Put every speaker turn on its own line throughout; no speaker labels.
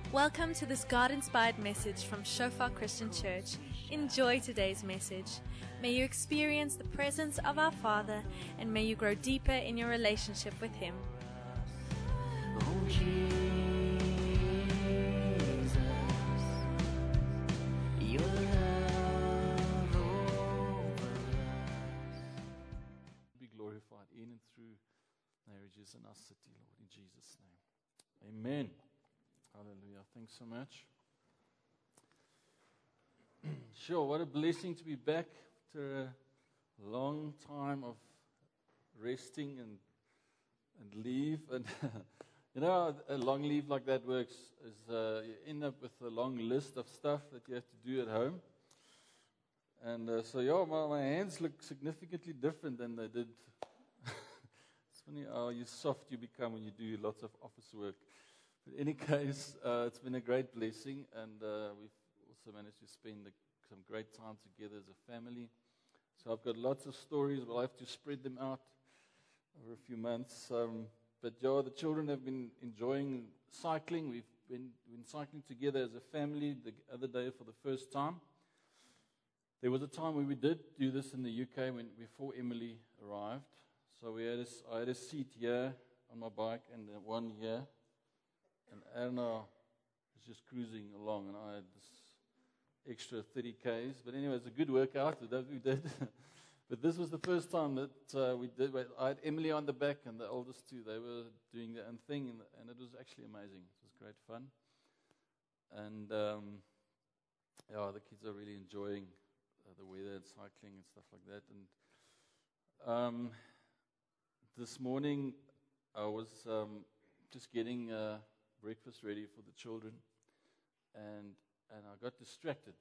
Welcome to this God-inspired message from Shofar Christian Church. Enjoy today's message. May you experience the presence of our Father, and may you grow deeper in your relationship with Him.
Oh, Jesus, your love over us.
Be glorified in and through marriages in our city, Lord, in Jesus' name. Amen. Hallelujah. Thanks so much. Sure, what a blessing to be back after a long time of resting and leave. And you know, a long leave like that works is you end up with a long list of stuff that you have to do at home. And so, yeah, my hands look significantly different than they did. It's funny how soft you become when you do lots of office work. But in any case, it's been a great blessing, and we've also managed to spend some great time together as a family. So I've got lots of stories. We'll have to spread them out over a few months. But yeah, the children have been enjoying cycling. We've been cycling together as a family the other day for the first time. There was a time when we did do this in the UK before Emily arrived. So I had a seat here on my bike and one here. And Anna was just cruising along, and I had this extra 30 Ks. But anyway, it's a good workout that we did. But this was the first time that we did. I had Emily on the back, and the oldest two, they were doing their own thing, and it was actually amazing. It was great fun. And yeah, the kids are really enjoying the weather and cycling and stuff like that. And this morning, I was just getting breakfast ready for the children, and I got distracted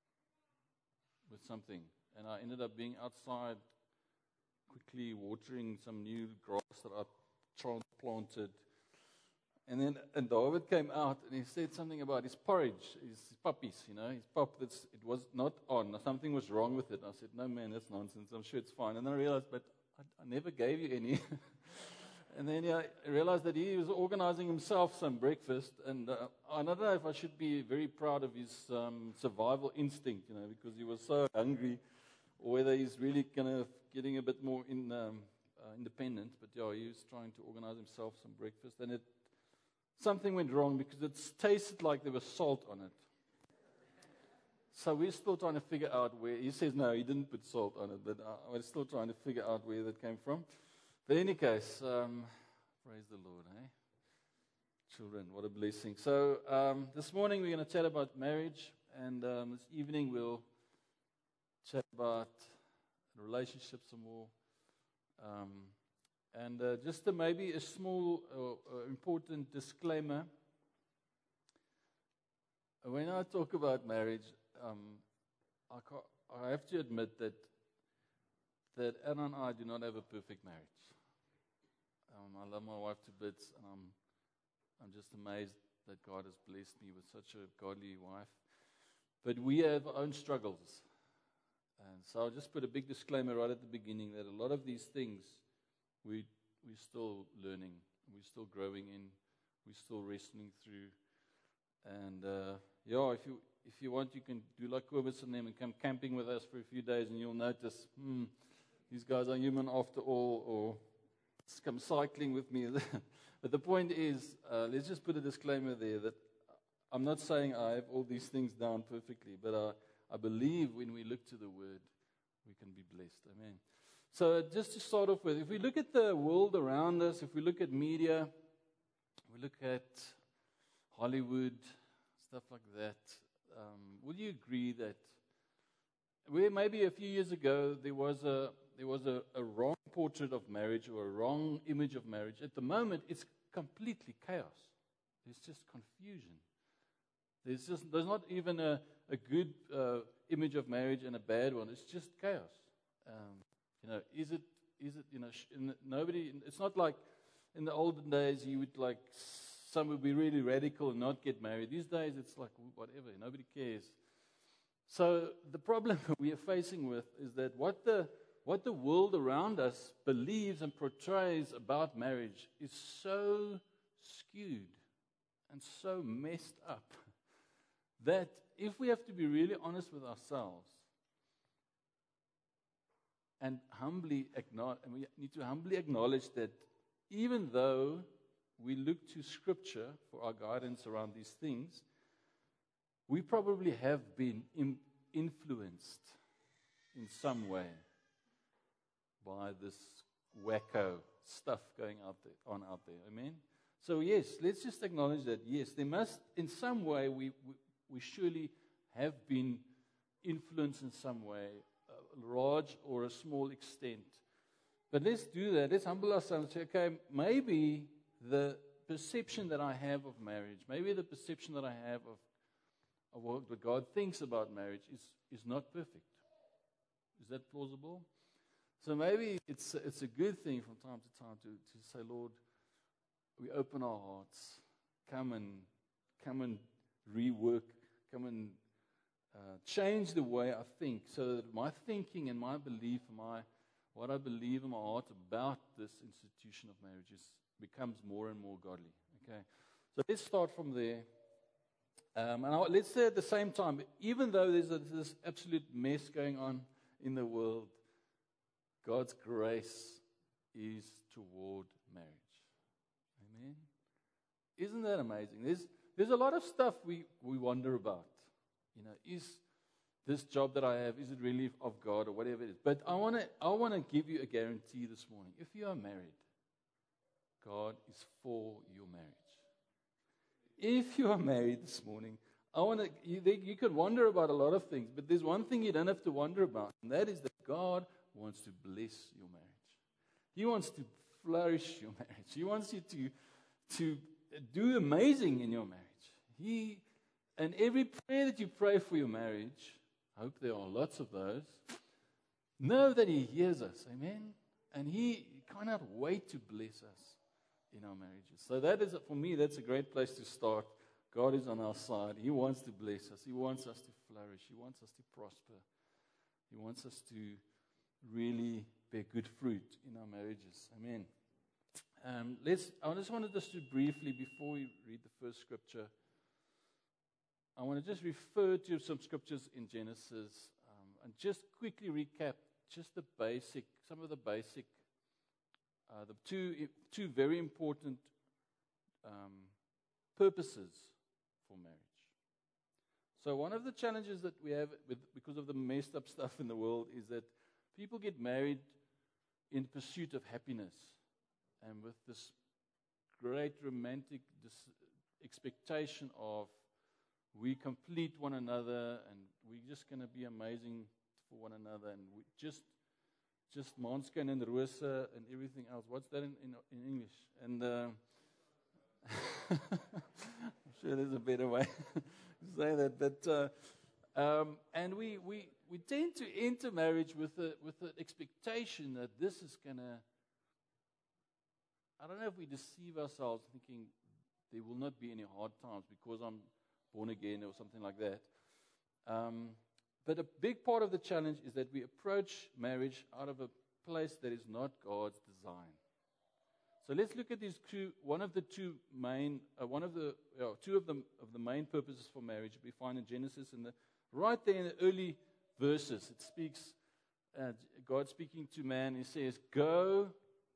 with something, and I ended up being outside quickly watering some new grass that I transplanted. And then David came out and he said something about his porridge, his puppies, his pup, it was not on. Something was wrong with it. And I said, no man, that's nonsense. I'm sure it's fine. And then I realized, but I never gave you any. And then I realized that he was organizing himself some breakfast, and I don't know if I should be very proud of his survival instinct, because he was so hungry, or whether he's really kind of getting a bit more independent. But yeah, he was trying to organize himself some breakfast, and something went wrong because it tasted like there was salt on it. So we're still trying to figure out where. He says no, he didn't put salt on it, but we're still trying to figure out where that came from. But in any case, praise the Lord, eh? Children, what a blessing. So this morning we're going to chat about marriage, and this evening we'll chat about relationships some more. And just maybe a small important disclaimer. When I talk about marriage, I have to admit that Anna and I do not have a perfect marriage. I love my wife to bits, and I'm just amazed that God has blessed me with such a godly wife. But we have our own struggles. And so I'll just put a big disclaimer right at the beginning that a lot of these things we're still learning, we're still growing in, we're still wrestling through. And yeah, if you want, you can do like Kobus and them and come camping with us for a few days, and you'll notice, these guys are human after all, or come cycling with me. But the point is, let's just put a disclaimer there that I'm not saying I have all these things down perfectly, but I believe when we look to the Word, we can be blessed. Amen. So just to start off with, if we look at the world around us, if we look at media, we look at Hollywood, stuff like that, would you agree that where maybe a few years ago there was a wrong portrait of marriage or a wrong image of marriage, at the moment it's completely chaos. There's just confusion. There's not even a good image of marriage and a bad one. It's just chaos. Is it? Nobody. It's not like in the olden days you would some would be really radical and not get married. These days it's like whatever. Nobody cares. So the problem we are facing with is that what the world around us believes and portrays about marriage is so skewed and so messed up that if we have to be really honest with ourselves and we need to humbly acknowledge that even though we look to Scripture for our guidance around these things, we probably have been influenced in some way by this wacko stuff going out there. Amen? So yes, let's just acknowledge that, yes, there must, in some way, we surely have been influenced in some way, a large or a small extent. But let's do that. Let's humble ourselves and say, okay, maybe the perception that I have of marriage, maybe the perception that I have of what God thinks about marriage is not perfect. Is that plausible? So maybe it's a good thing from time to time to say, Lord, we open our hearts, come and rework, come and change the way I think, so that my thinking and my belief, what I believe in my heart about this institution of marriage becomes more and more godly. Okay, so let's start from there. Let's say at the same time, even though there's this absolute mess going on in the world, God's grace is toward marriage. Amen. Isn't that amazing? There's a lot of stuff we wonder about. Is this job that I have, is it really of God or whatever it is? But I want to give you a guarantee this morning. If you are married, God is for your marriage. If you are married this morning, you can wonder about a lot of things, but there's one thing you don't have to wonder about, and that is that God wants to bless your marriage. He wants to flourish your marriage. He wants you to do amazing in your marriage. And every prayer that you pray for your marriage, I hope there are lots of those, know that He hears us. Amen? And He cannot wait to bless us in our marriages. So that is, for me, that's a great place to start. God is on our side. He wants to bless us. He wants us to flourish. He wants us to prosper. He wants us to really bear good fruit in our marriages. Amen. I just wanted us to briefly, before we read the first scripture, I want to just refer to some scriptures in Genesis and just quickly recap just some of the basic, the two very important purposes for marriage. So one of the challenges that we have because of the messed up stuff in the world is that people get married in pursuit of happiness and with this great romantic expectation of we complete one another and we're just going to be amazing for one another, and we just Manskin and Rosa and everything else. What's that in English? And I'm sure there's a better way to say that. But and we tend to enter marriage with the expectation that this is going to. I don't know if we deceive ourselves thinking there will not be any hard times because I'm born again or something like that. But a big part of the challenge is that we approach marriage out of a place that is not God's design. So let's look at these two. Two of the main purposes for marriage we find in Genesis, and right there in the early verses, it speaks. God speaking to man, He says, "Go,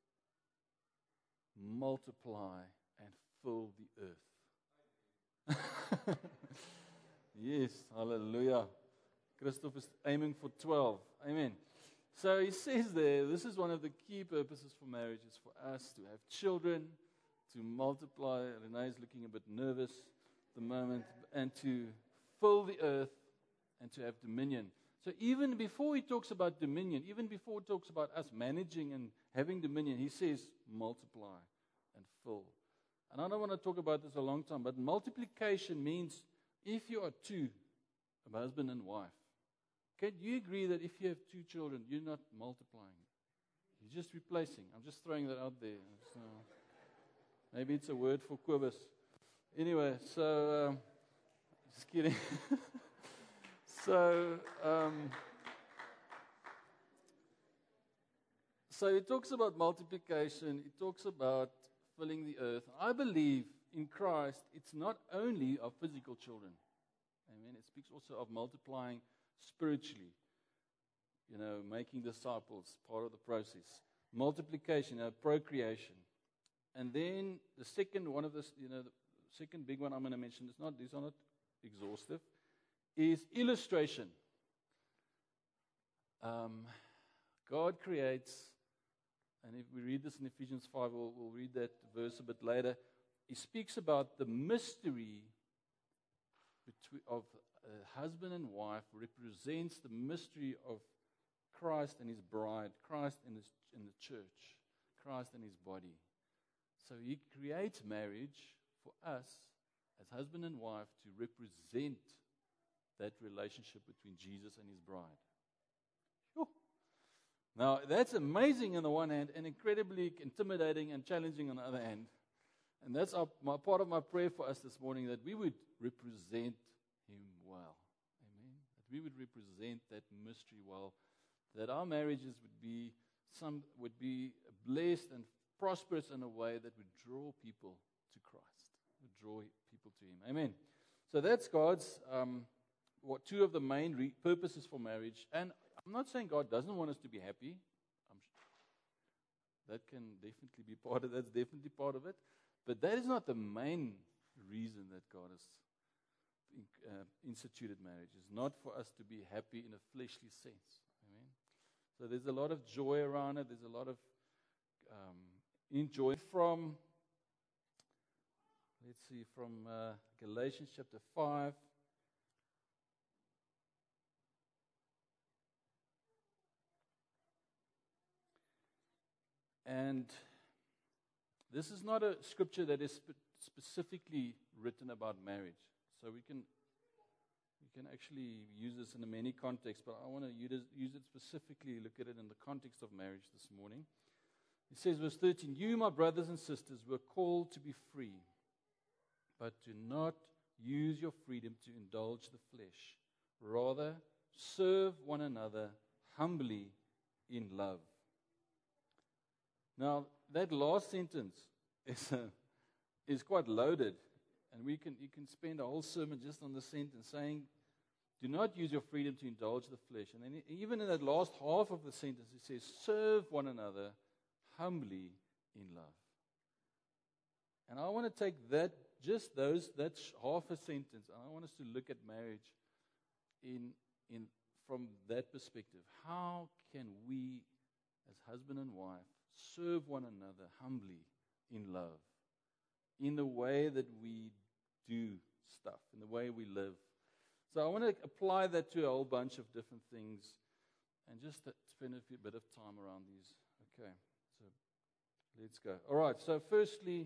multiply, and fill the earth." Yes, hallelujah. Christoph is aiming for 12. Amen. So he says there, this is one of the key purposes for marriage, is for us to have children, to multiply. Renee is looking a bit nervous at the moment. And to fill the earth and to have dominion. So even before he talks about dominion, even before he talks about us managing and having dominion, he says multiply and fill. And I don't want to talk about this a long time, but multiplication means if you are two, a husband and wife, can you agree that if you have two children, you're not multiplying? You're just replacing. I'm just throwing that out there. So maybe it's a word for Kobus. Anyway, so just kidding. So he talks about multiplication. He talks about filling the earth. I believe in Christ, it's not only of physical children. Amen. It speaks also of multiplying spiritually. Making disciples, part of the process. Multiplication, procreation. And then the second one of this, the second big one I'm going to mention, these are not exhaustive, is illustration. God creates, and if we read this in Ephesians 5, we'll read that verse a bit later. He speaks about the mystery of husband and wife represents the mystery of Christ and His bride, Christ and the church, Christ and His body. So He creates marriage for us as husband and wife to represent that relationship between Jesus and His bride. Whew. Now, that's amazing on the one hand and incredibly intimidating and challenging on the other hand. And that's part of my prayer for us this morning, that we would represent Him well. Amen. That we would represent that mystery well. That our marriages would be blessed and prosperous in a way that would draw people to Christ, would draw people to Him. Amen. So that's God's two of the main purposes for marriage. And I'm not saying God doesn't want us to be happy. That can definitely be part of it. That's definitely part of it. But that is not the main reason that God has instituted marriage. It's not for us to be happy in a fleshly sense. Amen. So there's a lot of joy around it. There's a lot of enjoy from Galatians chapter 5. And this is not a scripture that is specifically written about marriage. So we can actually use this in many contexts, but I want to use it specifically, look at it in the context of marriage this morning. It says, verse 13, "You, my brothers and sisters, were called to be free, but do not use your freedom to indulge the flesh. Rather, serve one another humbly in love." Now, that last sentence is quite loaded, and you can spend a whole sermon just on the sentence saying, do not use your freedom to indulge the flesh. And then even in that last half of the sentence, it says, serve one another humbly in love. And I want to take that's half a sentence, and I want us to look at marriage from that perspective. How can we, as husband and wife, serve one another humbly in love, in the way that we do stuff, in the way we live? So I want to apply that to a whole bunch of different things and just spend a bit of time around these. Okay, so let's go. All right, so firstly,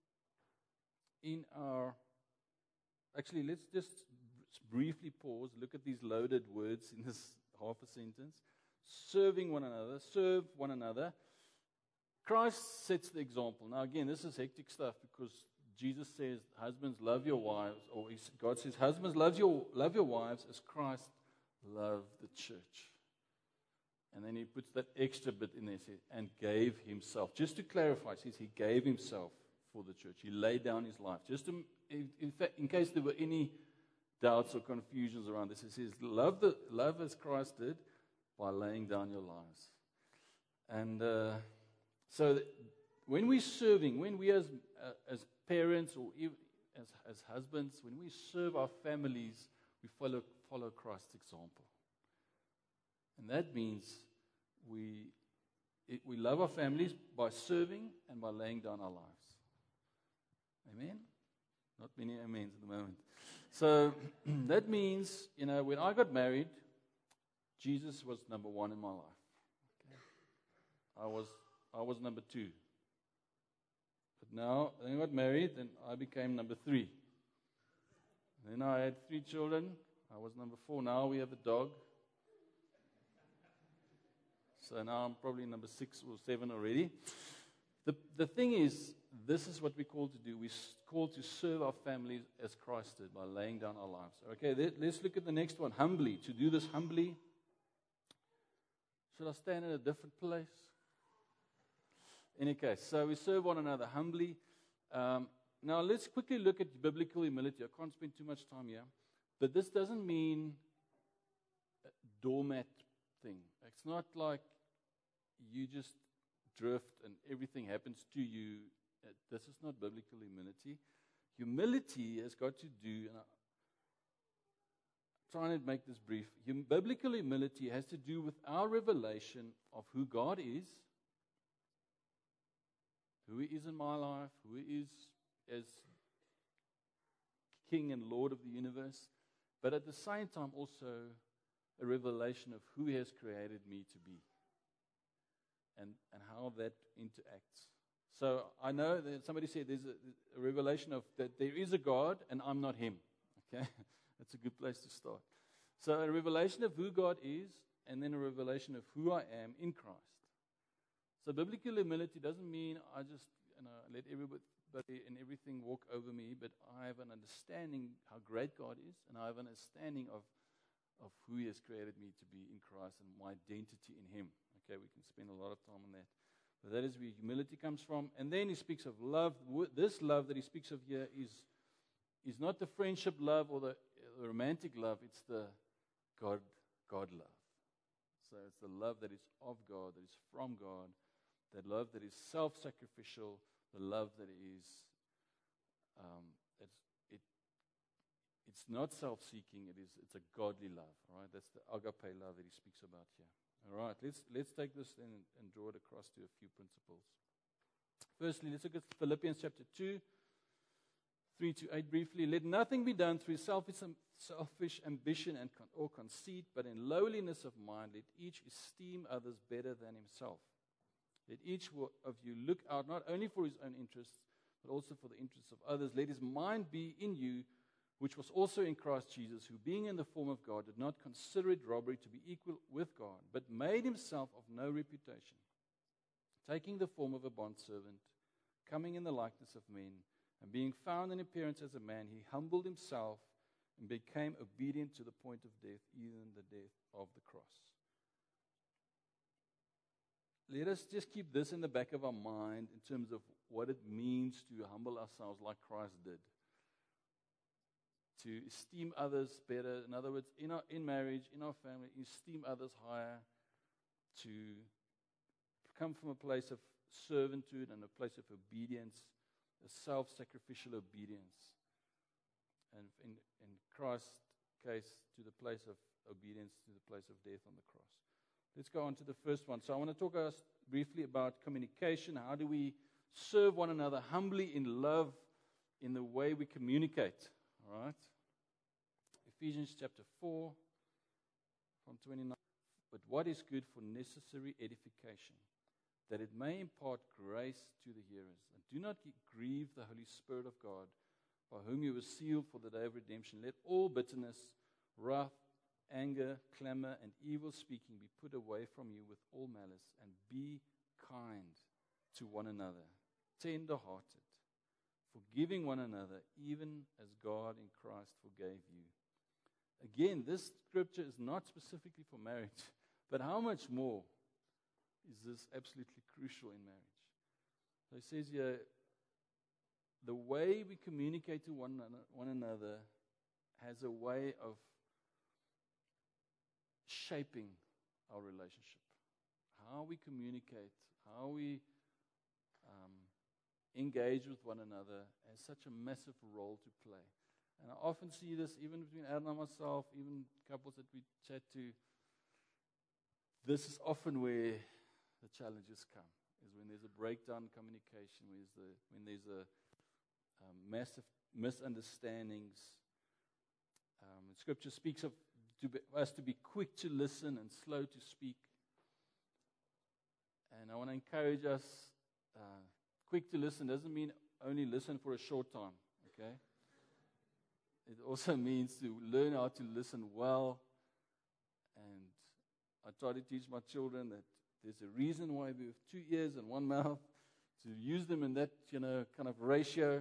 let's just briefly pause, look at these loaded words in this half a sentence. Serving one another, serve one another. Christ sets the example. Now again, this is hectic stuff because Jesus says, husbands, love your wives, or God says, husbands, love your wives as Christ loved the church. And then He puts that extra bit in there, says, and gave Himself. Just to clarify, He says He gave Himself for the church. He laid down His life. Just to, in fact, in case there were any doubts or confusions around this, He says, love as Christ did by laying down your lives. And so when we're serving, when we as parents or even as husbands, when we serve our families, we follow Christ's example. And that means we love our families by serving and by laying down our lives. Amen? Not many amens at the moment. So that means, when I got married, Jesus was number one in my life. Okay. I was number two. But now, when I got married, then I became number three. Then I had 3 children. I was number 4. Now we have a dog. So now I'm probably number 6 or 7 already. The thing is, this is what we're called to do. We're called to serve our families as Christ did by laying down our lives. Okay, let's look at the next one. Humbly. To do this humbly. Should I stand in a different place? In any case, so we serve one another humbly. Now, let's quickly look at biblical humility. I can't spend too much time here. But this doesn't mean a doormat thing. It's not like you just drift and everything happens to you. This is not biblical humility. Humility has got to do, and I'm trying to make this brief. Biblical humility has to do with our revelation of who God is, who He is in my life, who He is as King and Lord of the universe, but at the same time also a revelation of who He has created me to be and how that interacts. So I know that somebody said there's a revelation of that there is a God and I'm not Him. Okay, that's a good place to start. So a revelation of who God is, and then a revelation of who I am in Christ. So biblical humility doesn't mean I just let everybody and everything walk over me, but I have an understanding how great God is, and I have an understanding of who He has created me to be in Christ and my identity in Him. Okay, we can spend a lot of time on that. But that is where humility comes from. And then he speaks of love. This love that he speaks of here is not the friendship love or the romantic love. It's the God love. So it's the love that is of God, that is from God, that love that is self-sacrificial, the love that is it's not self-seeking. It's a godly love. All right, that's the agape love that he speaks about here. All right, let's take this and draw it across to a few principles. Firstly, let's look at Philippians chapter 2, 3-8 briefly. Let nothing be done through selfish ambition or conceit, but in lowliness of mind, let each esteem others better than himself. Let each of you look out not only for his own interests, but also for the interests of others. Let his mind be in you, which was also in Christ Jesus, who being in the form of God did not consider it robbery to be equal with God, but made himself of no reputation, taking the form of a bondservant, coming in the likeness of men, and being found in appearance as a man, he humbled himself and became obedient to the point of death, even the death of the cross. Let us just keep this in the back of our mind in terms of what it means to humble ourselves like Christ did. To esteem others better. In other words, in marriage, in our family, esteem others higher. To come from a place of servitude and a place of obedience, a self-sacrificial obedience. And in Christ's case, to the place of obedience, to the place of death on the cross. Let's go on to the first one. So I want to talk briefly about communication. How do we serve one another humbly in love in the way we communicate? All right. Ephesians chapter 4 from 29. But what is good for necessary edification, that it may impart grace to the hearers. And do not grieve the Holy Spirit of God, by whom you were sealed for the day of redemption. Let all bitterness, wrath, anger, clamor, and evil speaking be put away from you with all malice, and be kind to one another, tender-hearted, forgiving one another, even as God in Christ forgave you. Again, this scripture is not specifically for marriage, but how much more is this absolutely crucial in marriage? So it says here, the way we communicate to one another has a way of shaping our relationship. How we communicate, how we engage with one another has such a massive role to play. And I often see this even between Adam and myself, even couples that we chat to. This is often where the challenges come, is when there's a breakdown in communication, when there's a massive misunderstandings. Scripture speaks of us to be quick to listen and slow to speak. And I want to encourage us, quick to listen doesn't mean only listen for a short time, okay? It also means to learn how to listen well. And I try to teach my children that there's a reason why we have 2 ears and 1 mouth, to use them in that, kind of ratio.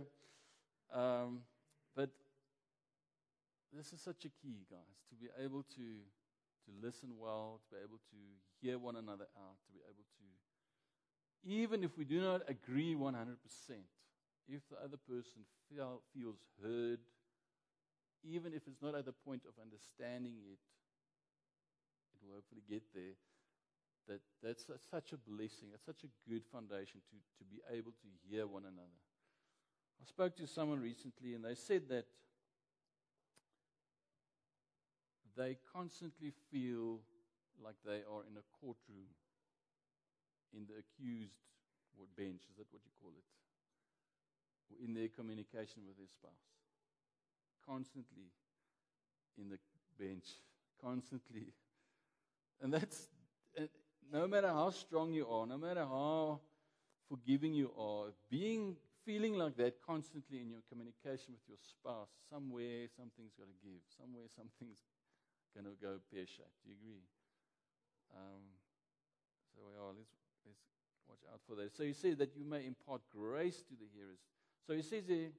But this is such a key, guys, to be able to listen well, to be able to hear one another out, to be able to, even if we do not agree 100%, if the other person feels heard, even if it's not at the point of understanding yet, it will hopefully get there. That's such a blessing. That's such a good foundation to be able to hear one another. I spoke to someone recently, and they said that they constantly feel like they are in a courtroom, in the accused bench. Is that what you call it? Or in their communication with their spouse. Constantly in the bench. Constantly. And that's, no matter how strong you are, no matter how forgiving you are, feeling like that constantly in your communication with your spouse, somewhere something's got to give. Somewhere something's going to go pear-shaped. Do you agree? Let's watch out for that. So he says that you may impart grace to the hearers. So he says there,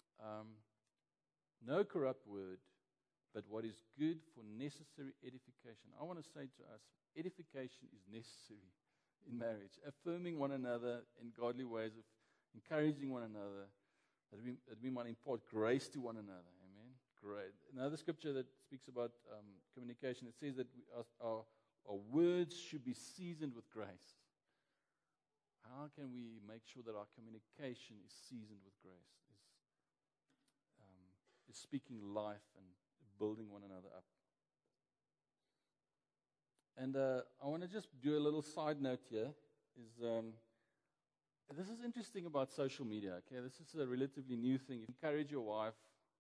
no corrupt word, but what is good for necessary edification. I want to say to us, edification is necessary in marriage. Affirming one another in godly ways, of encouraging one another, that we might impart grace to one another. Amen. Great. Another scripture that speaks about communication, it says that our words should be seasoned with grace. How can we make sure that our communication is seasoned with grace? Is speaking life and building one another up. And I want to just do a little side note here. This is interesting about social media. Okay, this is a relatively new thing. If you encourage your wife,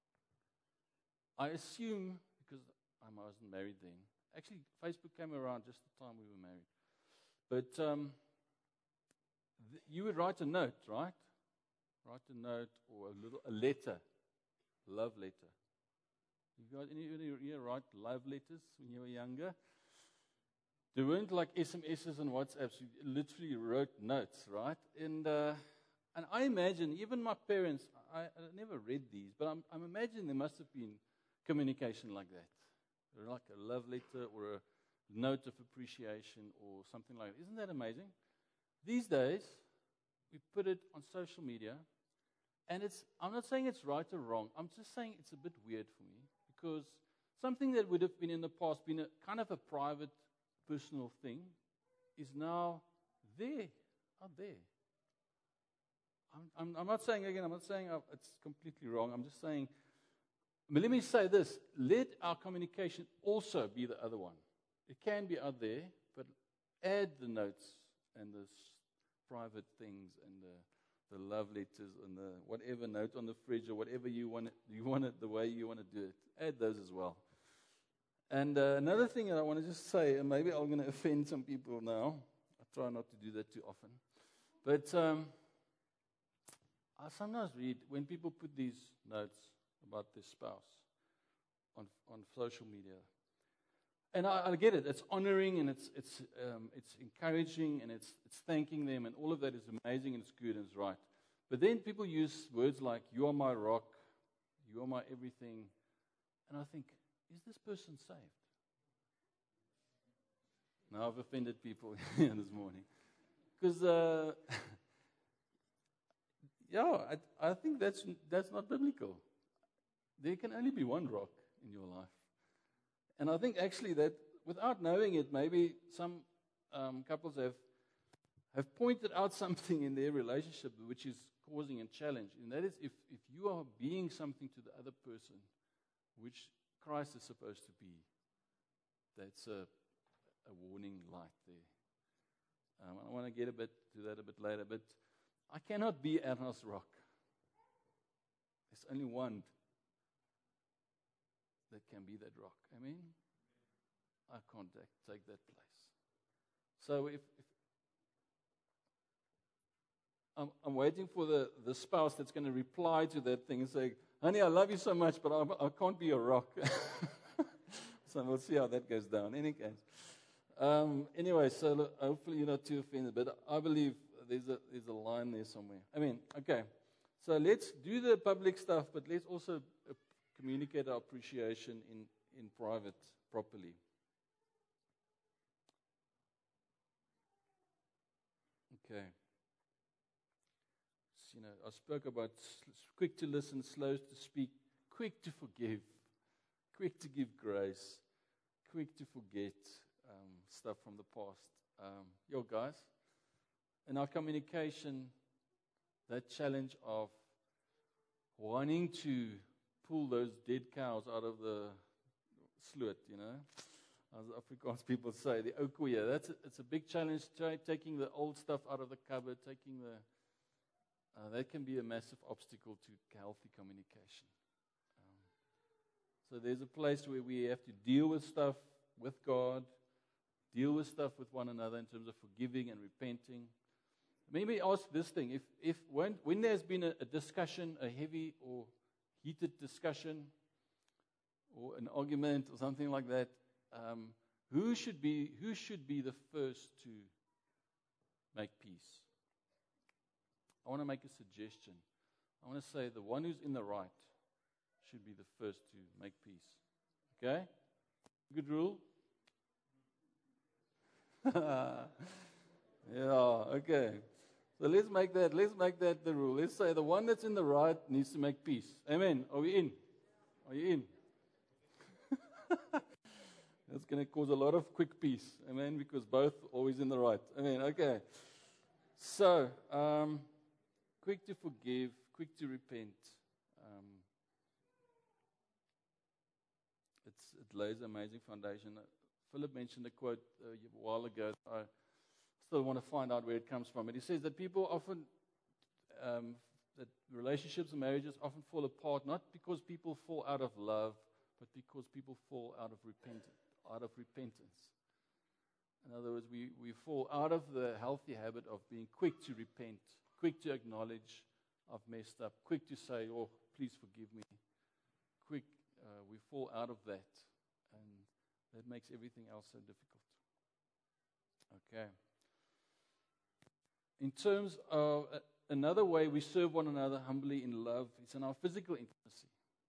I assume, because I wasn't married then. Actually, Facebook came around just the time we were married. But you would write a note, right? Write a note or a letter, love letter. You got anybody here write love letters when you were younger? They weren't like SMSs and WhatsApps. You literally wrote notes, right? And I imagine, even my parents, I never read these, but I'm imagining there must have been communication like that. Like a love letter or a note of appreciation or something like that. Isn't that amazing? These days, we put it on social media, and I'm not saying it's right or wrong. I'm just saying it's a bit weird for me, because something that would have been in the past, been a kind of a private, personal thing, is now out there. I'm not saying, again, I'm not saying it's completely wrong. I'm just saying, but let me say this, let our communication also be the other one. It can be out there, but add the notes and the private things and the love letters and the whatever note on the fridge or whatever you want it the way you want to do it. Add those as well. And another thing that I want to just say, and maybe I'm going to offend some people now. I try not to do that too often. But I sometimes read when people put these notes about their spouse on social media. And I get it. It's honoring and it's encouraging and it's thanking them, and all of that is amazing and it's good and it's right. But then people use words like, you are my rock, you are my everything. And I think, is this person saved? Now I've offended people here this morning. Because, I think that's not biblical. There can only be one rock in your life. And I think actually that, without knowing it, maybe some couples have pointed out something in their relationship which is causing a challenge. And that is, if you are being something to the other person, which Christ is supposed to be, that's a warning light there. I want to get to that a bit later, but I cannot be Anna's rock. There's only one that can be that rock. Amen? I can't take that place. So if I'm waiting for the spouse that's going to reply to that thing and say, honey, I love you so much, but I can't be your rock. So we'll see how that goes down. In any case. Anyway, so look, hopefully you're not too offended, but I believe there's a line there somewhere. Okay. So let's do the public stuff, but let's also communicate our appreciation in private properly. Okay. I spoke about quick to listen, slow to speak, quick to forgive, quick to give grace, quick to forget stuff from the past. Guys, in our communication, that challenge of wanting to pull those dead cows out of the sloot, as Afrikaans people say, the ou koeie. It's a big challenge, taking the old stuff out of the cupboard, that can be a massive obstacle to healthy communication. So there's a place where we have to deal with stuff with God, deal with stuff with one another in terms of forgiving and repenting. Maybe ask this thing, if when there's been a discussion, a heavy or heated discussion, or an argument or something like that, who should be the first to make peace? I want to make a suggestion. I want to say the one who's in the right should be the first to make peace. Okay? Good rule? Yeah, okay. So let's make that the rule. Let's say the one that's in the right needs to make peace. Amen. Are we in? Are you in? That's going to cause a lot of quick peace. Amen. Because both always in the right. Amen. Okay. So, quick to forgive, quick to repent. It lays an amazing foundation. Philip mentioned a quote a while ago. I still want to find out where it comes from. But he says that people often, that relationships and marriages often fall apart, not because people fall out of love, but because people fall out of repentance. In other words, we fall out of the healthy habit of being quick to repent, quick to acknowledge I've messed up, quick to say, oh, please forgive me. We fall out of that, and that makes everything else so difficult. Okay. In terms of another way we serve one another humbly in love, is in our physical intimacy.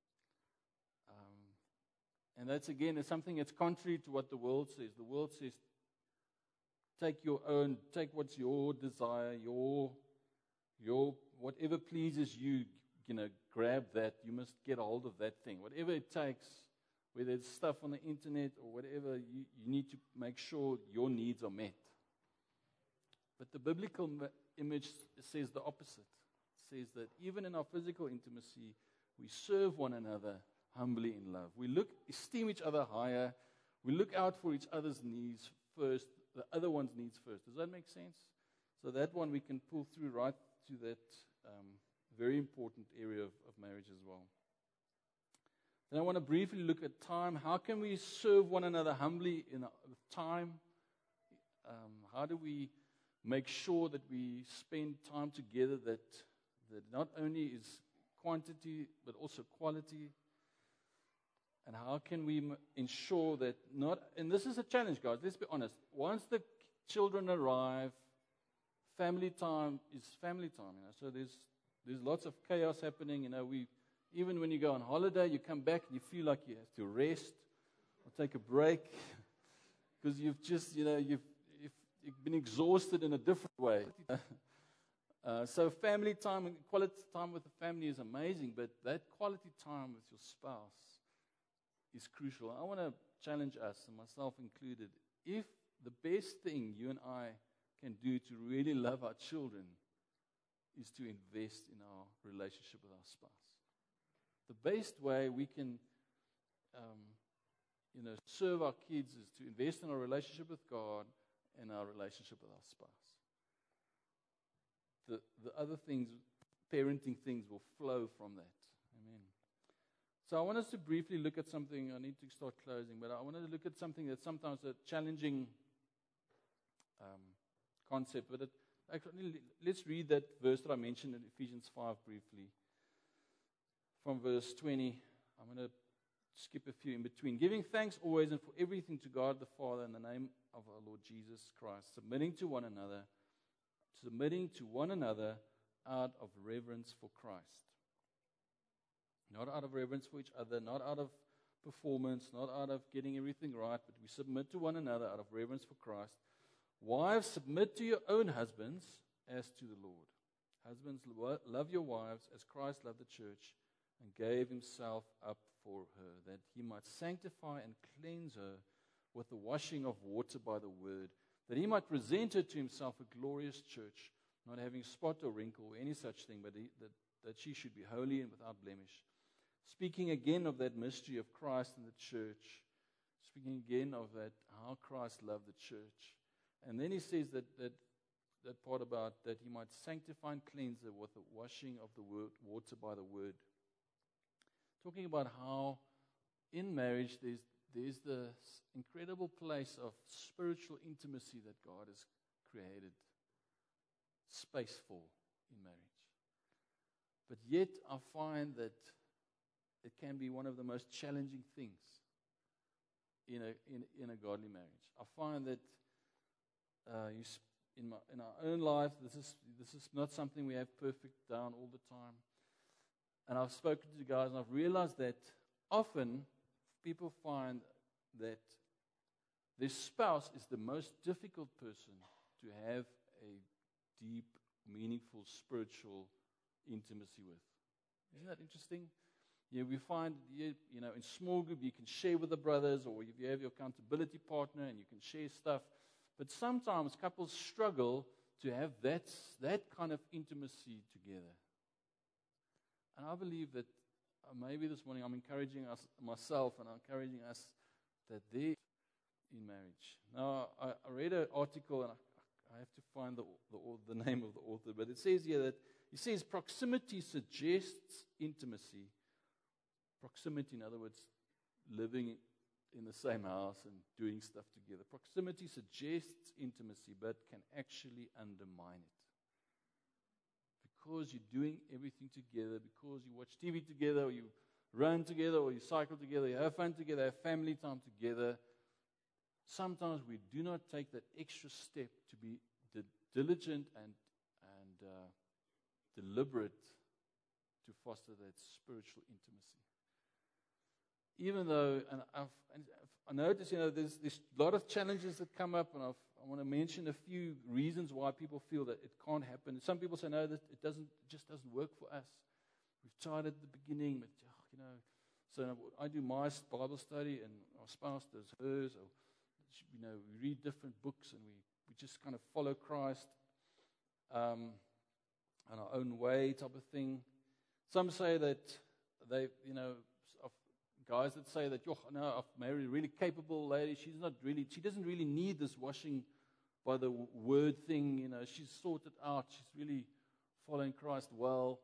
And that's, again, is something that's contrary to what the world says. The world says, take what's your desire, your whatever pleases you, grab that. You must get a hold of that thing. Whatever it takes, whether it's stuff on the internet or whatever, you need to make sure your needs are met. But the biblical image says the opposite. It says that even in our physical intimacy, we serve one another humbly in love. We esteem each other higher. We look out for each other's needs first, the other one's needs first. Does that make sense? So that one we can pull through right to that very important area of marriage as well. Then I want to briefly look at time. How can we serve one another humbly in time? How do we make sure that we spend time together that not only is quantity but also quality? And how can we ensure that and this is a challenge, guys, let's be honest. Once the children arrive, family time is family time. So there's lots of chaos happening. Even when you go on holiday, you come back and you feel like you have to rest or take a break because you've just, you've been exhausted in a different way. So family time and quality time with the family is amazing, but that quality time with your spouse is crucial. I want to challenge us, and myself included, if the best thing you and I can do to really love our children is to invest in our relationship with our spouse. The best way we can serve our kids is to invest in our relationship with God and our relationship with our spouse. The other things, parenting things, will flow from that. Amen. So I want us to briefly look at something. I need to start closing, but I want to look at something that's sometimes a challenging concept. But actually, let's read that verse that I mentioned in Ephesians 5 briefly. From verse 20, I'm going to skip a few in between. Giving thanks always and for everything to God the Father in the name of our Lord Jesus Christ, submitting to one another out of reverence for Christ. Not out of reverence for each other, not out of performance, not out of getting everything right, but we submit to one another out of reverence for Christ. Wives, submit to your own husbands as to the Lord. Husbands, love your wives as Christ loved the church and gave himself up for her, that he might sanctify and cleanse her with the washing of water by the word, that he might present her to himself a glorious church, not having spot or wrinkle or any such thing, but that she should be holy and without blemish. Speaking again of that mystery of Christ and the church, speaking again of that, how Christ loved the church. And then he says that part about that he might sanctify and cleanse her with the washing of the water by the word. Talking about how in marriage there's this incredible place of spiritual intimacy that God has created space for in marriage. But yet I find that it can be one of the most challenging things in a godly marriage. I find that in our own life, this is not something we have perfect down all the time. And I've spoken to guys and I've realized that often people find that their spouse is the most difficult person to have a deep, meaningful, spiritual intimacy with. Isn't that interesting? We find, in small group you can share with the brothers, or if you have your accountability partner and you can share stuff. But sometimes couples struggle to have that kind of intimacy together. And I believe that maybe this morning I'm encouraging myself and I'm encouraging us that there in marriage. Now, I read an article, and I have to find the name of the author, but it says here that he says proximity suggests intimacy. Proximity, in other words, living in the same house and doing stuff together. Proximity suggests intimacy, but can actually undermine it. Because you're doing everything together, because you watch TV together, or you run together, or you cycle together, you have fun together, have family time together, sometimes we do not take that extra step to be diligent and deliberate to foster that spiritual intimacy. Even though, I notice, there's a lot of challenges that come up, and I want to mention a few reasons why people feel that it can't happen. Some people say, no, that it just doesn't work for us. We've tried at the beginning, but so I do my Bible study, and our spouse does hers. Or, we read different books, and we just kind of follow Christ on our own way, type of thing. Some say that they, guys that say that, I've married a really capable lady. She doesn't really need this washing by the word thing. She's sorted out. She's really following Christ well.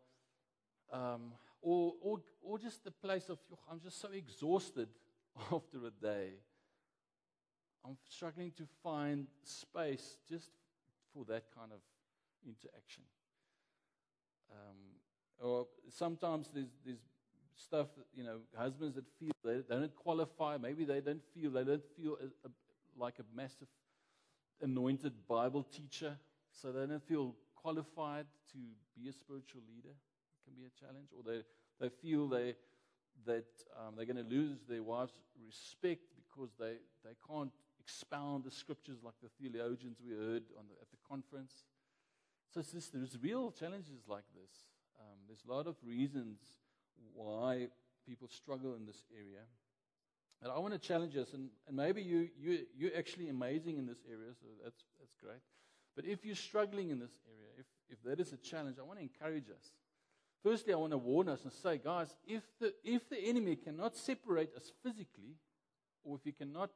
Or just the place of, I'm just so exhausted after a day. I'm struggling to find space just for that kind of interaction. Or sometimes there's stuff that, husbands that feel they don't qualify. Maybe they don't feel like a massive anointed Bible teacher, so they don't feel qualified to be a spiritual leader. It can be a challenge. Or they feel that they're going to lose their wife's respect because they can't expound the scriptures like the theologians we heard at the conference. So there's real challenges like this. There's a lot of reasons why people struggle in this area. And I want to challenge us, and maybe you're actually amazing in this area, so that's great. But if you're struggling in this area, if that is a challenge, I want to encourage us. Firstly, I want to warn us and say, guys, if the enemy cannot separate us physically, or if he cannot,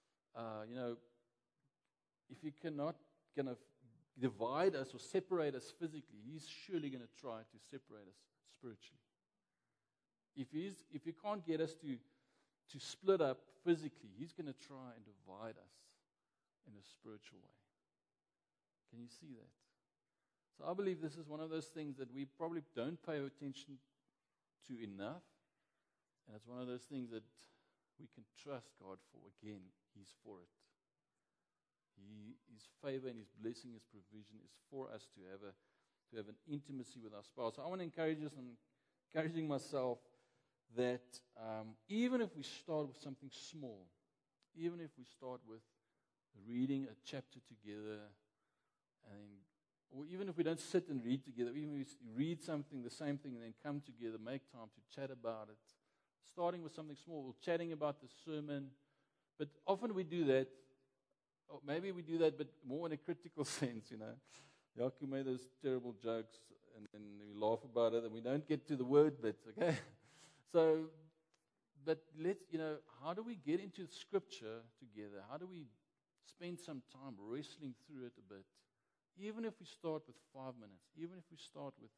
if he cannot kind of divide us or separate us physically, he's surely going to try to separate us spiritually. If he can't get us to split up physically, he's going to try and divide us in a spiritual way. Can you see that? So I believe this is one of those things that we probably don't pay attention to enough. And it's one of those things that we can trust God for. Again, He's for it. His favor and His blessing, His provision is for us to have an intimacy with our spouse. So I want to encourage us, and encouraging myself, that even if we start with something small, even if we start with reading a chapter together and then or even if we don't sit and read together, even if we read something, the same thing, and then come together, make time to chat about it. Starting with something small, chatting about the sermon. But often we do that, or maybe we do that, but more in a critical sense, you know. Yaku made those terrible jokes, and then we laugh about it, and we don't get to the word bit, okay? So, but let's, how do we get into Scripture together? How do we spend some time wrestling through it a bit? Even if we start with 5 minutes, even if we start with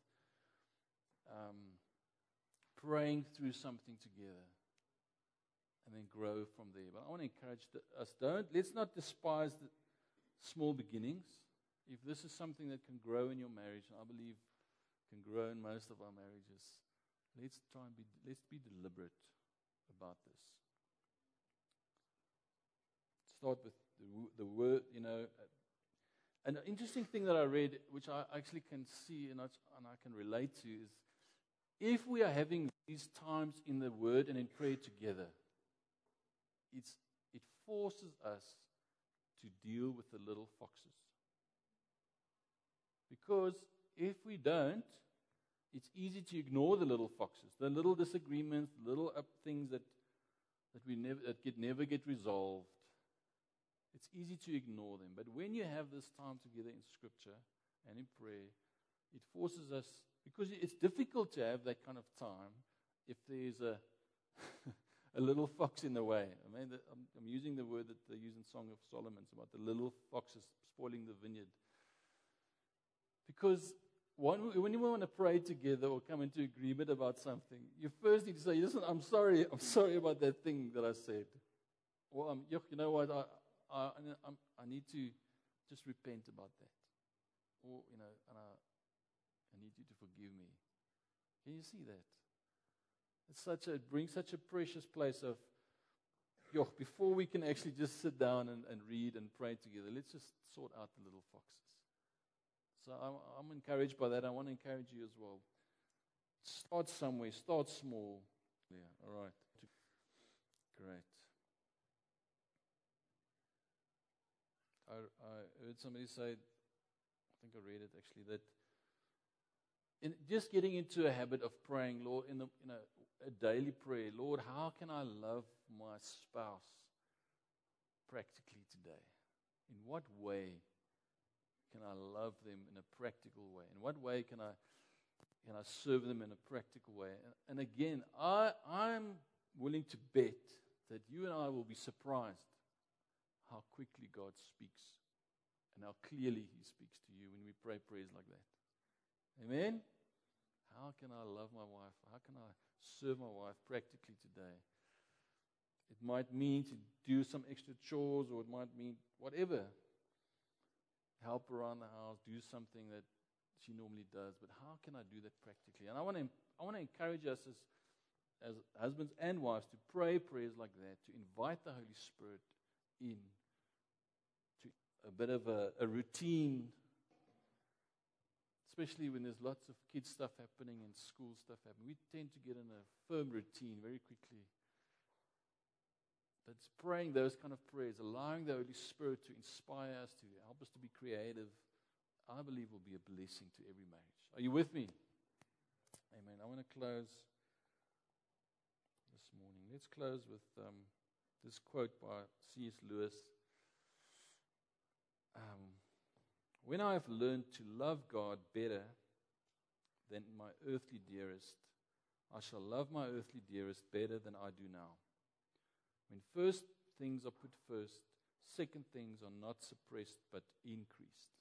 praying through something together, and then grow from there. But I want to encourage us, let's not despise the small beginnings. If this is something that can grow in your marriage, and I believe can grow in most of our marriages, let's be deliberate about this. Start with the word, An interesting thing that I read, which I actually can see and I can relate to, is if we are having these times in the Word and in prayer together, it forces us to deal with the little foxes. Because if we don't, it's easy to ignore the little foxes, the little disagreements, little things that never get resolved. It's easy to ignore them. But when you have this time together in Scripture and in prayer, it forces us, because it's difficult to have that kind of time if there's a little fox in the way. I mean, I'm using the word that they use in Song of Solomon. It's about the little foxes spoiling the vineyard. Because when you want to pray together or come into agreement about something, you first need to say, listen, I'm sorry about that thing that I said. Or, you know what, I need to just repent about that. Or, and I need you to forgive me. Can you see that? It brings such a precious place of, before we can actually just sit down and read and pray together, let's just sort out the little foxes. So I'm encouraged by that. I want to encourage you as well. Start somewhere. Start small. Yeah, all right. Great. I heard somebody say, I think I read it actually, that in just getting into a habit of praying, Lord, in a daily prayer, Lord, how can I love my spouse practically today? In what way can I love them in a practical way? In what way can I serve them in a practical way? And again, I'm willing to bet that you and I will be surprised how quickly God speaks and how clearly He speaks to you when we pray prayers like that. Amen? How can I love my wife? How can I serve my wife practically today? It might mean to do some extra chores, or it might mean whatever. Help around the house, do something that she normally does. But how can I do that practically? And I want to encourage us as husbands and wives to pray prayers like that, to invite the Holy Spirit in to a bit of a routine, especially when there's lots of kids stuff happening and school stuff happening. We tend to get in a firm routine very quickly. But it's praying those kind of prayers, allowing the Holy Spirit to inspire us, to help us to be creative, I believe will be a blessing to every marriage. Are you with me? Amen. I want to close this morning. Let's close with this quote by C.S. Lewis. When I have learned to love God better than my earthly dearest, I shall love my earthly dearest better than I do now. When first things are put first, second things are not suppressed but increased.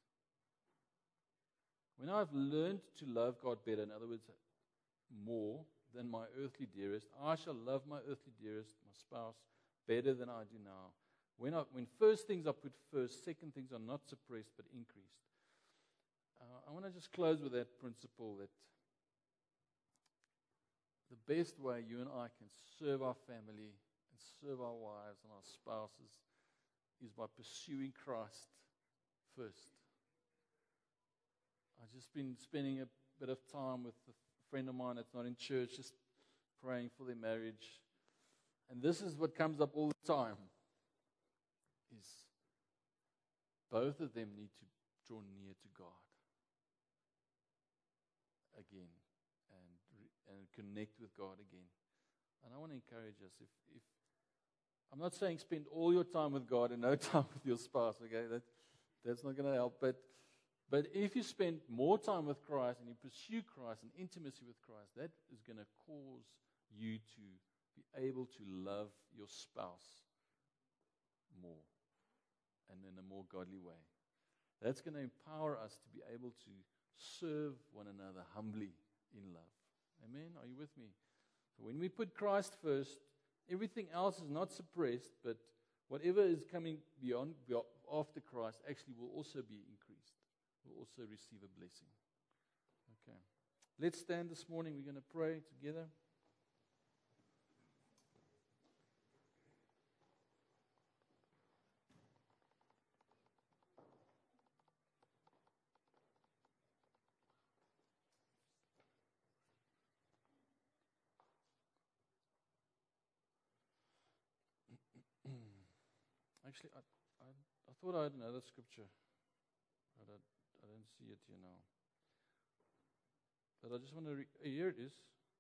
When I've learned to love God better, in other words, more than my earthly dearest, I shall love my earthly dearest, my spouse, better than I do now. When first things are put first, second things are not suppressed but increased. I want to just close with that principle that the best way you and I can serve our family and serve our wives and our spouses is by pursuing Christ first. I've just been spending a bit of time with a friend of mine that's not in church, just praying for their marriage. And this is what comes up all the time, is both of them need to draw near to God. again and connect with God again. And I want to encourage us, if I'm not saying spend all your time with God and no time with your spouse, okay? That's not going to help. But if you spend more time with Christ and you pursue Christ and intimacy with Christ, that is going to cause you to be able to love your spouse more and in a more godly way. That's going to empower us to be able to serve one another humbly in love. Amen? Are you with me? So when we put Christ first, everything else is not suppressed, but whatever is coming beyond after Christ actually will also be increased. Will also receive a blessing. Okay. Let's stand this morning. We're going to pray together. Actually, I thought I had another scripture, but I don't see it here now. But I just want to here it is.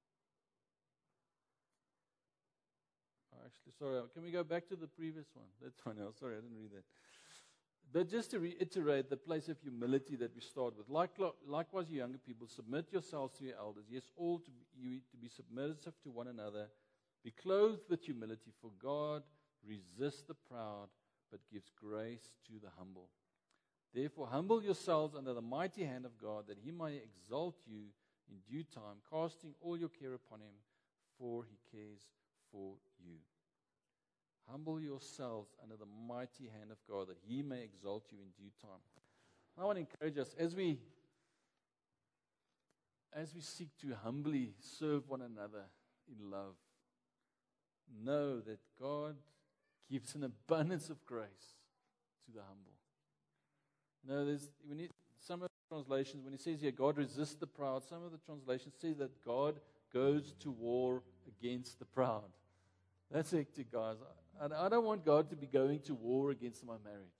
Oh, actually, sorry. Can we go back to the previous one? That's fine. Oh, sorry, I didn't read that. But just to reiterate the place of humility that we start with. Likewise, you younger people, submit yourselves to your elders. Yes, all to be submissive to one another. Be clothed with humility, for God resists the proud, but gives grace to the humble. Therefore, humble yourselves under the mighty hand of God, that He may exalt you in due time, casting all your care upon Him, for He cares for you. Humble yourselves under the mighty hand of God, that He may exalt you in due time. I want to encourage us, as we seek to humbly serve one another in love, know that God gives an abundance of grace to the humble. You know, some of the translations, when it says here, God resists the proud, some of the translations say that God goes to war against the proud. That's hectic, guys. I don't want God to be going to war against my marriage.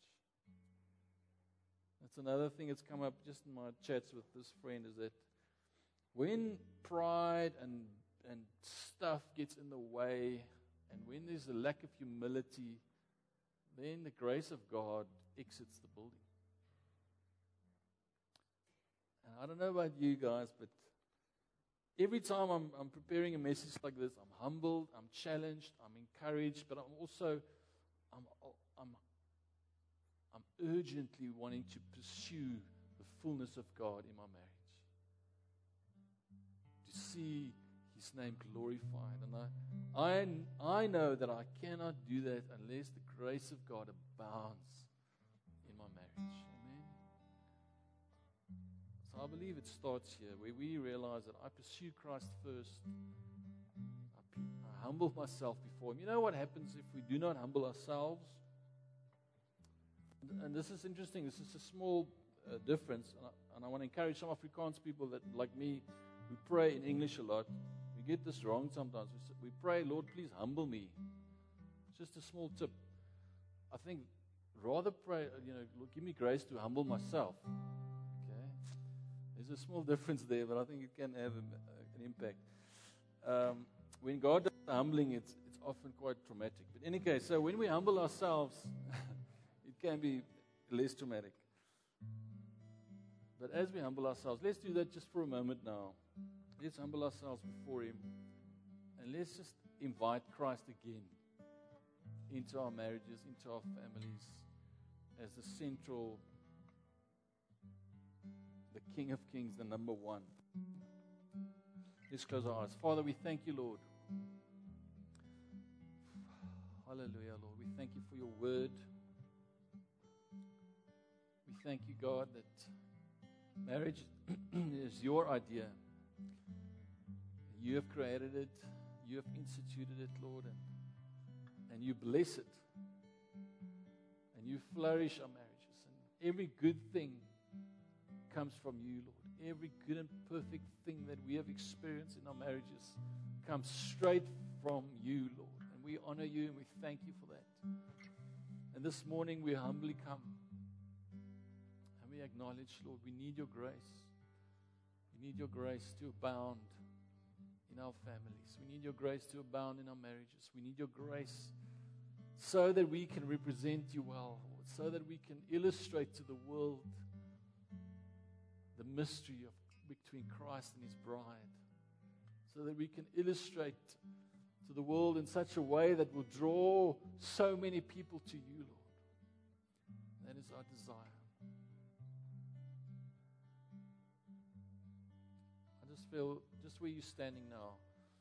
That's another thing that's come up just in my chats with this friend, is that when pride and stuff gets in the way, and when there's a lack of humility, then the grace of God exits the building. And I don't know about you guys, but every time I'm preparing a message like this, I'm humbled, I'm challenged, I'm encouraged, but I'm also I'm urgently wanting to pursue the fullness of God in my marriage, to see His name glorified. And I know that I cannot do that unless the grace of God abounds in my marriage. Amen. So I believe it starts here, where we realize that I pursue Christ first. I humble myself before Him. You know what happens if we do not humble ourselves? And this is interesting. This is a small difference. And I want to encourage some Afrikaans people that, like me, we pray in English a lot. We get this wrong sometimes. We pray, Lord, please humble me. It's just a small tip. I think rather pray, Lord, give me grace to humble myself. Okay? There's a small difference there, but I think it can have an impact. When God does the humbling, it's often quite traumatic. But in any case, so when we humble ourselves, it can be less traumatic. But as we humble ourselves, let's do that just for a moment now. Let's humble ourselves before Him. And let's just invite Christ again into our marriages, into our families, as the central, the King of Kings, the number one. Let's close our eyes. Father, we thank You, Lord. Hallelujah, Lord. We thank You for Your word. We thank You, God, that marriage is Your idea. You have created it. You have instituted it, Lord, and You bless it. And You flourish our marriages. And every good thing comes from You, Lord. Every good and perfect thing that we have experienced in our marriages comes straight from You, Lord. And we honor You and we thank You for that. And this morning we humbly come and we acknowledge, Lord, we need Your grace. We need your grace to abound in our families. We need your grace to abound in our marriages. We need your grace so that we can represent you well, Lord, so that we can illustrate to the world the mystery of between Christ and his bride, so that we can illustrate to the world in such a way that will draw so many people to you, Lord. That is our desire. I just feel, just where you're standing now,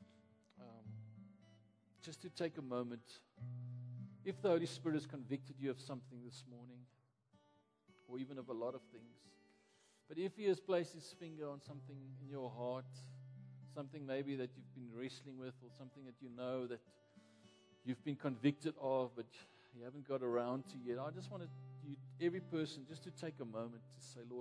just to take a moment. If the Holy Spirit has convicted you of something this morning, or even of a lot of things, but if He has placed His finger on something in your heart, something maybe that you've been wrestling with, or something that you know that you've been convicted of, but you haven't got around to yet, I just wanted you, every person, just to take a moment to say, Lord,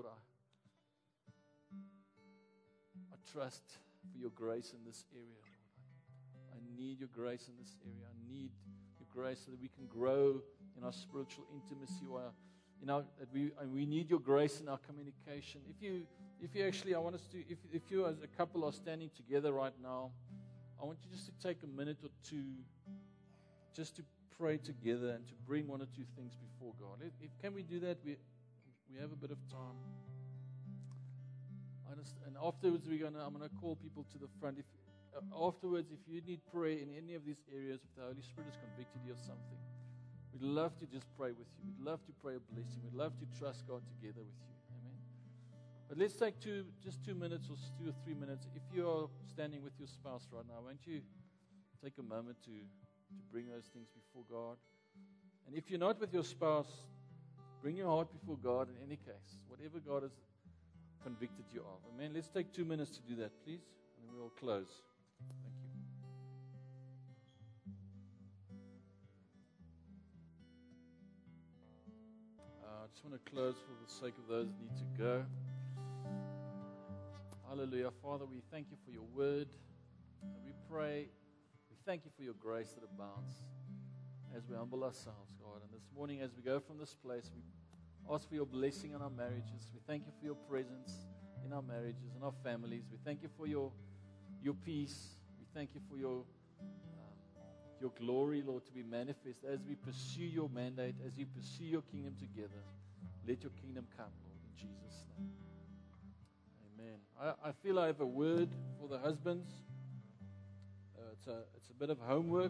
I trust for your grace in this area, Lord. I need your grace in this area. I need your grace so that we can grow in our spiritual intimacy. We need your grace in our communication. If you actually, I want us to, if you as a couple are standing together right now, I want you just to take a minute or two just to pray together and to bring one or two things before God. Can we do that? We have a bit of time. And afterwards, I'm going to call people to the front. Afterwards, if you need prayer in any of these areas, if the Holy Spirit has convicted you of something, we'd love to just pray with you. We'd love to pray a blessing. We'd love to trust God together with you. Amen. But let's take just 2 minutes or 2 or 3 minutes. If you are standing with your spouse right now, won't you take a moment to bring those things before God? And if you're not with your spouse, bring your heart before God in any case, whatever God has convicted you of. Amen. Let's take 2 minutes to do that, please, and then we will close. Thank you. I just want to close for the sake of those who need to go. Hallelujah. Father, we thank you for your word. And we pray, we thank you for your grace that abounds as we humble ourselves, God. And this morning as we go from this place, we ask for your blessing on our marriages. We thank you for your presence in our marriages and our families. We thank you for your peace. We thank you for your glory, Lord, to be manifest as we pursue your mandate, as you pursue your kingdom together. Let your kingdom come, Lord, in Jesus' name. Amen. I feel I have a word for the husbands. It's a bit of homework.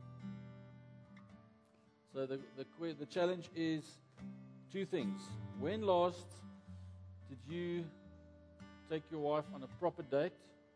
So the challenge is 2 things. When last did you take your wife on a proper date?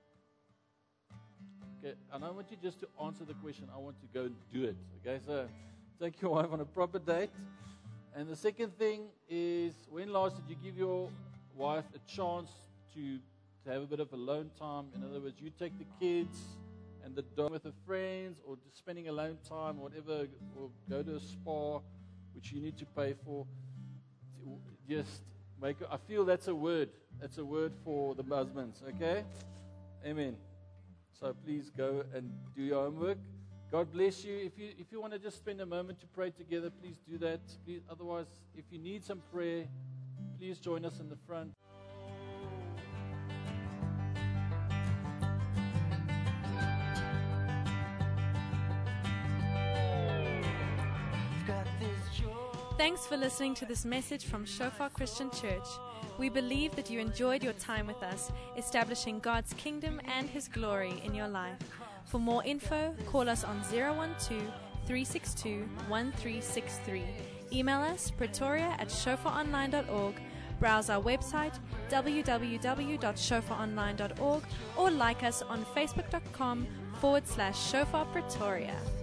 Okay, and I want you just to answer the question. I want to go and do it. Okay, so take your wife on a proper date. And the second thing is, when last did you give your wife a chance to have a bit of alone time? In other words, you take the kids and the dog with her friends, or just spending alone time, or whatever, or go to a spa, which you need to pay for. Just I feel that's a word. That's a word for the husbands, okay? Amen. So please go and do your homework. God bless you. If you want to just spend a moment to pray together, please do that. Please, otherwise, if you need some prayer, please join us in the front.
Thanks for listening to this message from Shofar Christian Church. We believe that you enjoyed your time with us, establishing God's kingdom and His glory in your life. For more info, call us on 012-362-1363. Email us pretoria@shofaronline.org. Browse our website www.shofaronline.org, or like us on facebook.com/Shofar Pretoria.